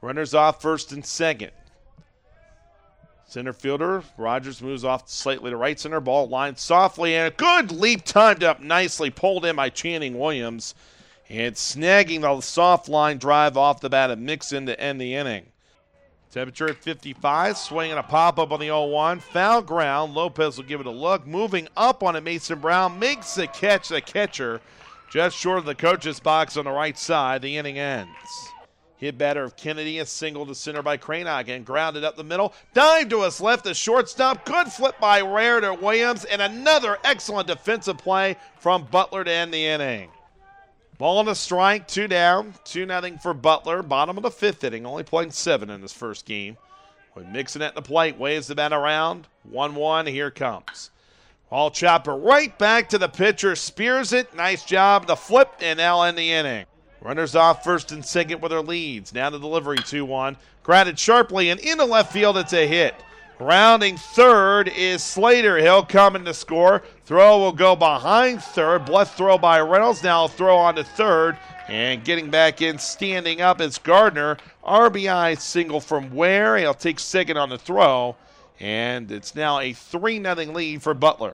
Runners off first and second. Center fielder, Rogers moves off slightly to right center. Ball lined softly, and a good leap timed up nicely. Pulled in by Channing Williams. And snagging the soft line drive off the bat of Mixon to end the inning. Temperature at 55, swinging a pop-up on the 0-1. Foul ground, Lopez will give it a look. Moving up on it, Mason Brown makes the catch, the catcher, just short of the coach's box on the right side. The inning ends. Hit batter of Kennedy, a single to center by Cranach, grounded up the middle. Dive to his left, the shortstop. Good flip by Rare to Williams, and another excellent defensive play from Butler to end the inning. Ball and a strike, 2 down, 2-0 for Butler. Bottom of the 5th inning, only playing 7 in his first game. With Mixon at the plate, waves the bat around. 1-1, here comes. Ball chopper right back to the pitcher, spears it. Nice job, the flip, and now end the inning. Runners off first and second with their leads. Now the delivery, 2-1. Grounded sharply, and into left field, it's a hit. Rounding third is Slater. He'll come in to score. Throw will go behind third. Bluff throw by Reynolds. Now throw on to third. And getting back in, standing up is Gardner. RBI single from Ware. He'll take second on the throw. And it's now a 3-0 lead for Butler.